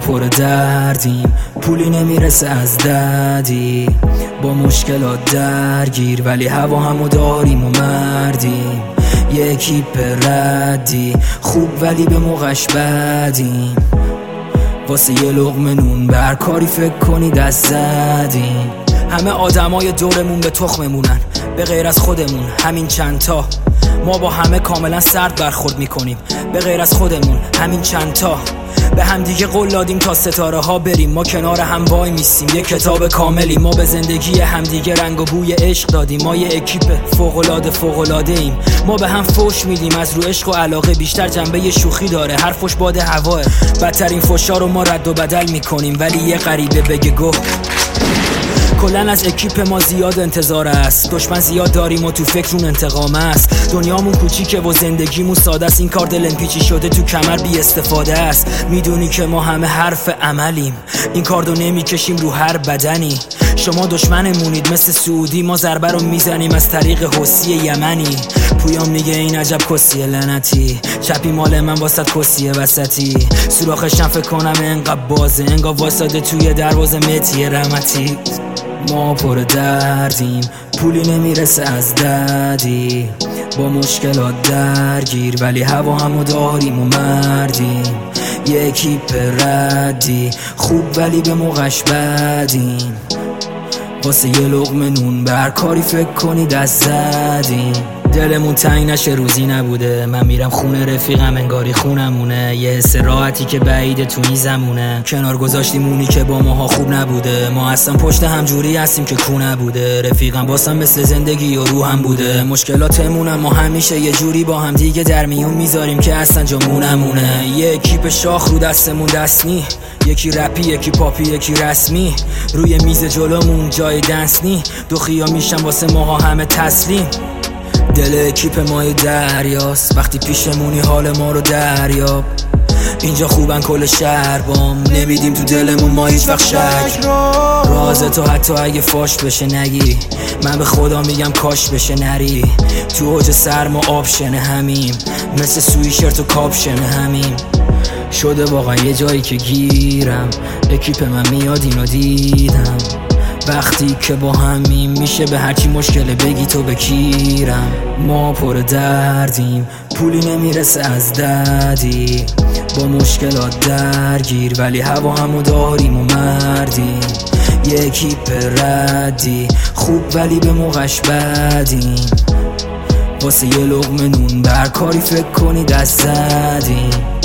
پر دردیم، پولی نمیرسه از دردی، با مشکلات درگیر ولی هوا همو داریم و مردیم. یه اکیپ ردی خوب ولی به موقعش بدیم، واسه یه لقمه نون بر کاری فکر کنی دست زدیم. همه آدمای دورمون به تخممونن به غیر از خودمون، همین چندتا. ما با همه کاملا سرد برخورد میکنیم به غیر از خودمون، همین چندتا. به همدیگه قول دادیم تا ستاره ها بریم، ما کنار هم وای میسیم یه کتاب کاملی. ما به زندگی همدیگه رنگ و بوی عشق دادیم، ما یه اکیپ فوق‌العاده ایم. ما به هم فوش میدیم از رو عشق و علاقه، بیشتر جنبه شوخی داره، هر فوش باد هواه. بدترین فوشا رو ما رد و بدل میکنیم ولی یه غریبه بگه گو. کلن از اکیپ ما زیاد انتظار است، دشمن زیاد داریم و تو فکرون انتقام است. دنیامون کوچیکه و زندگیمون ساده است، این کار دلم پیچی شده تو کمر بی استفاده است. میدونی که ما همه حرف عملیم، این کاردو نمیکشیم رو هر بدنی. شما دشمنمونید مثل سعودی، ما ضربه رو میزنیم از طریق حسی یمنی. پویام میگه این عجب کسیه لعنتی، چپی مال من واسط کسیه وسطی. سوراخشم فکر کنم انقدر بازه، انگار واساده توی دروازه متی رحمتی. ما پر دردیم، پولی نمیرسه از دردی، با مشکلات درگیر ولی هوا همو داریم و مردیم. یه اکیپ ردی خوب ولی به موقعش بدیم، واسه یه لقمه نون بر کاری فکر کنی دست زدیم. دلمون تنگ نشه روزی نبوده، من میرم خونه رفیقم انگاری خونمونه. یه حس راحتی که بعیده تو این زمونه، کنار گذاشتیم اونی که با ماها خوب نبوده. ما اصلا پشت هم جوری هستیم که کو نبوده، رفیقم واسم مثل زندگی و روحم بوده. مشکلاتمون ما همیشه یه جوری با هم دیگه در میون میذاریم که اصلا جامونمونه. یه اکیپ شاخ رو دستمون دستنی، یکی رپی یکی پاپی یکی رسمی، روی میز جلومون جای دنس نی. دو خیا میشن واسه ماها همه تسلیم. دل اکیپ ما دریاست، وقتی پیشمونی حال ما رو دریاب. اینجا خوبن کل شهر بام، نمیدیم تو دلمون ما هیچ وقت شک. رازتو حتی اگه فاش بشه نگی، من به خدا میگم کاش بشه نری. تو اوج سرما آپشن همیم، مثل سویشرت و کاپشن همیم. شده واقعا یه جایی که گیرم، اکیپ من میاد اینو دیدم. وقتی که با همیم میشه به هرچی مشکله بگی تو بکیرم. ما پر دردیم، پولی نمیرسه از دردی، با مشکلات درگیر ولی هوا همو داریم و مردیم. یه اکیپ ردی خوب ولی به موقعش بدیم، واسه یه لقمه نون بر کاری فکر کنی دست زدیم.